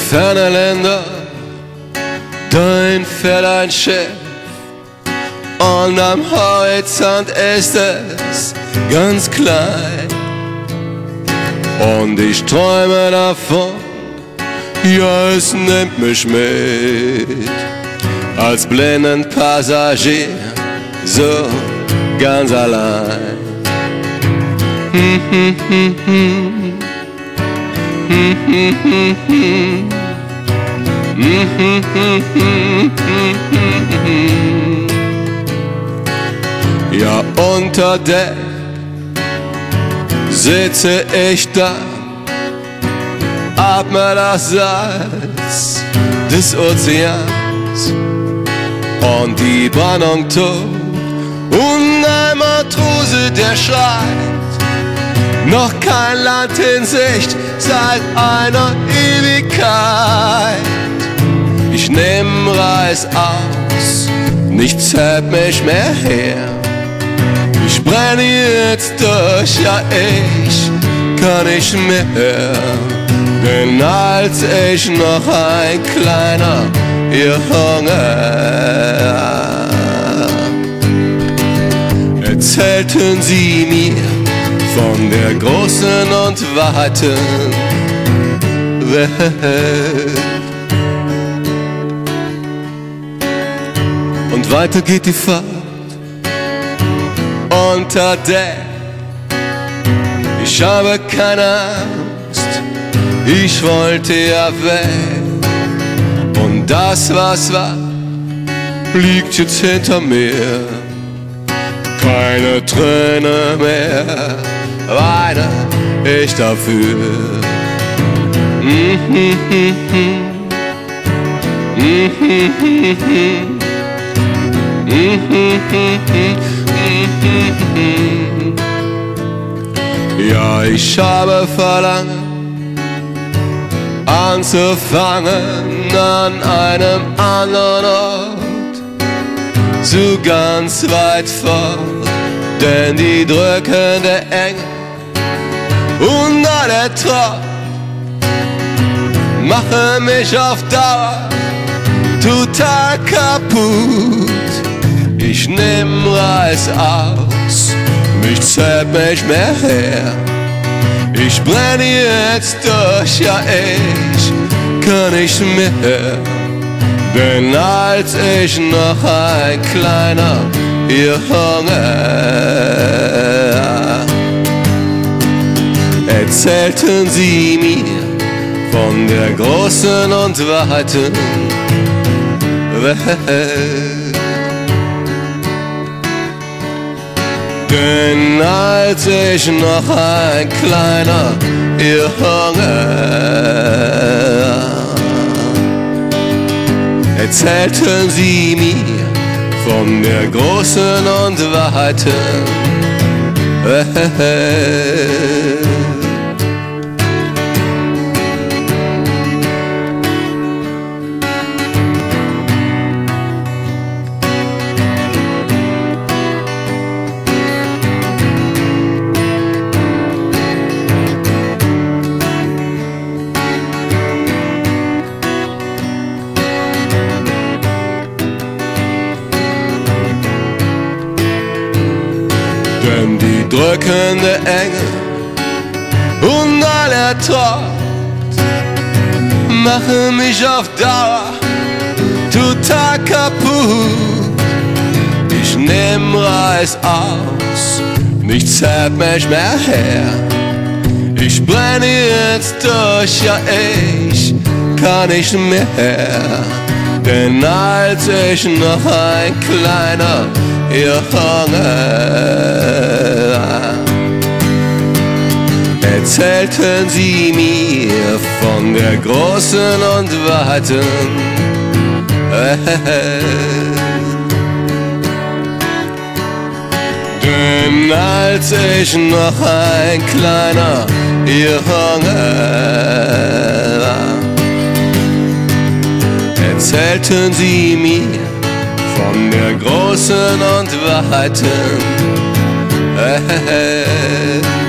ferne Länder, dein Pferd ein Schiff, und am Horizont ist es ganz klein. Und ich träume davon, ja, es nimmt mich mit, als blinden Passagier, so ganz allein. Ja, unter Deck sitze ich da, atme das Salz des Ozeans und die Brandung tobt, und ein Matrose, der schreit, noch kein Land in Sicht seit einer Ewigkeit. Ich nehm Reis aus, nichts hält mich mehr her. Ich brenne jetzt durch, ja, ich kann nicht mehr. Denn als ich noch ein kleiner Junge, erzählten sie mir von der großen und weiten Welt. Und weiter geht die Fahrt unter Deck. Ich habe keine Angst, ich wollte ja weg. Und das, was war, liegt jetzt hinter mir. Keine Träne mehr, weine ich dafür. Ja, ich habe verlangen, anzufangen an einem anderen Ort, so ganz weit fort, denn die drückende Enge und all der Trott mache mich auf Dauer total kaputt. Ich nehm Reis aus, nichts hält mich mehr her. Ich brenne jetzt durch, ja, ich kann nicht mehr. Denn als ich noch ein kleiner Junge, erzählten sie mir von der großen und weiten Welt. Denn als ich noch ein kleiner Junge, erzählten sie mir von der großen und weiten Welt. Denn die drückende Enge und all der Trott machen mich auf Dauer total kaputt. Ich nehm Reis aus, nichts hält mich mehr her. Ich brenne jetzt durch, ja, ich kann nicht mehr. Denn als ich noch ein kleiner Junge, erzählten sie mir von der großen und weiten Welt. Denn als ich noch ein kleiner Junge war, erzählten sie mir von der großen und weiten Welt.